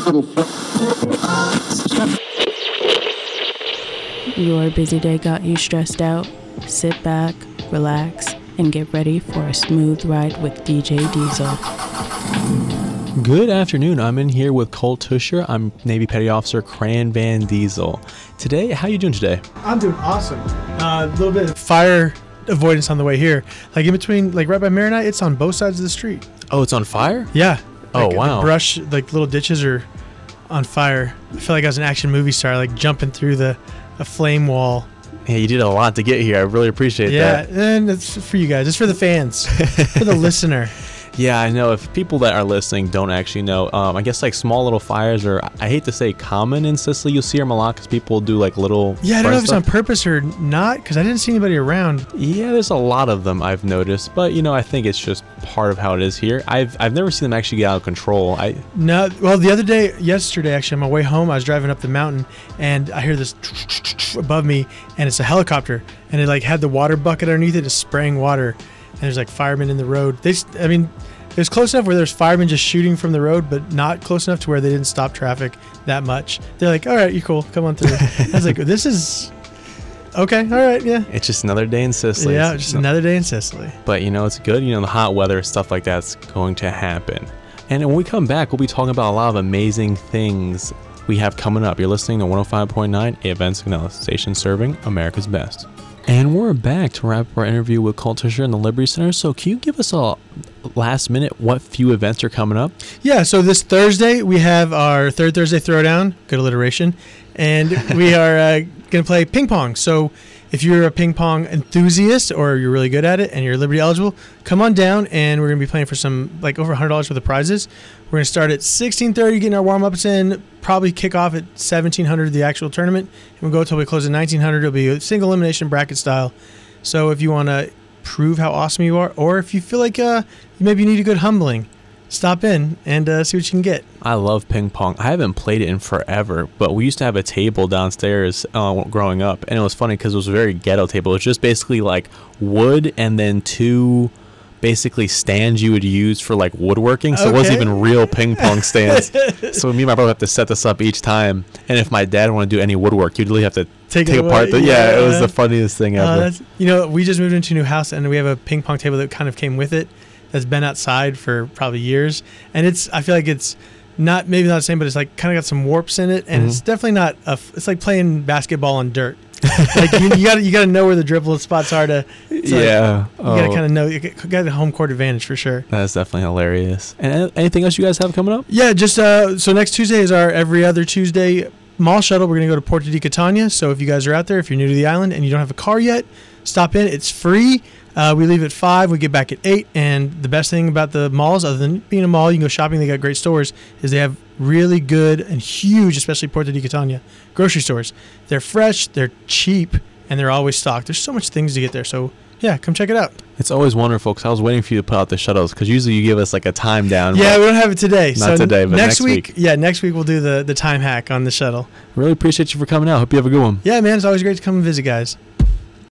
Your busy day got you stressed out? Sit back, relax, and get ready for a smooth ride with DJ Diesel. Good afternoon. I'm in here with Cole Tusher. I'm Navy Petty Officer Cran Van Diesel. Today, how you doing today? I'm doing awesome. A little bit of fire avoidance on the way here. Like in between, like right by Maronite, it's on both sides of the street. Oh, it's on fire? Yeah. Oh, wow. The brush, like little ditches are on fire. I feel like I was an action movie star, like jumping through a flame wall. Yeah, you did a lot to get here. I really appreciate that. Yeah, and it's for you guys. It's for the fans, for the listener. Yeah, I know. If people that are listening don't actually know, I guess like small little fires are, I hate to say common in Sicily. You'll see them a lot because people do like little. Yeah, I don't know if it's on purpose or not because I didn't see anybody around. Yeah, there's a lot of them I've noticed, but I think it's just part of how it is here. I've never seen them actually get out of control. No, well, yesterday actually, on my way home, I was driving up the mountain and I hear this above me, and it's a helicopter, and it like had the water bucket underneath it, just spraying water. And there's like firemen in the road. It was close enough where there's firemen just shooting from the road, but not close enough to where they didn't stop traffic that much. They're like, all right, you're cool. Come on through. I was like, this is okay. All right. Yeah. It's just another day in Sicily. Yeah. Just another day in Sicily. But it's good. The hot weather, stuff like that's going to happen. And when we come back, we'll be talking about a lot of amazing things we have coming up. You're listening to 105.9 AM Signal, station serving America's best. And we're back to wrap up our interview with Cole Tusher in the Liberty Center. So can you give us a last minute what few events are coming up? Yeah, so this Thursday we have our third Thursday Throwdown, good alliteration, and we are going to play ping pong. So if you're a ping pong enthusiast or you're really good at it and you're Liberty eligible, come on down and we're going to be playing for some like over $100 worth of prizes. We're going to start at 16:30, getting our warm-ups in, probably kick off at 1700 the actual tournament, and we'll go until we close at 1900. It'll be a single elimination bracket style. So if you want to prove how awesome you are, or if you feel like maybe you need a good humbling, stop in and see what you can get. I love ping pong. I haven't played it in forever, but we used to have a table downstairs growing up, and it was funny because it was a very ghetto table. It was just basically like wood and then two basically stands you would use for like woodworking, so It wasn't even real ping pong stands. So me and my brother have to set this up each time, and if my dad wanted to do any woodwork, you'd really have to take apart it was the funniest thing ever. We just moved into a new house and we have a ping pong table that kind of came with it that's been outside for probably years, and I feel like it's not the same, but it's like kind of got some warps in it, and it's definitely not it's like playing basketball on dirt. Like you got to know where the dribble spots are to you got to kind of know. You got a home court advantage for sure. That's definitely hilarious. And anything else you guys have coming up? Yeah, just so next Tuesday is our every other Tuesday mall shuttle. We're gonna go to Porto di Catania. So if you guys are out there, if you're new to the island and you don't have a car yet, stop in. It's free. We leave at 5. We get back at 8. And the best thing about the malls, other than being a mall, you can go shopping. They got great stores. Is they have really good and huge, especially Porto di Catania, grocery stores. They're fresh, they're cheap, and they're always stocked. There's so much things to get there. So yeah, come check it out. It's always wonderful because I was waiting for you to put out the shuttles because usually you give us like a time down. Yeah, we don't have it today. Not today, but next week. Yeah, next week we'll do the time hack on the shuttle. Really appreciate you for coming out. Hope you have a good one. Yeah, man, it's always great to come and visit, guys.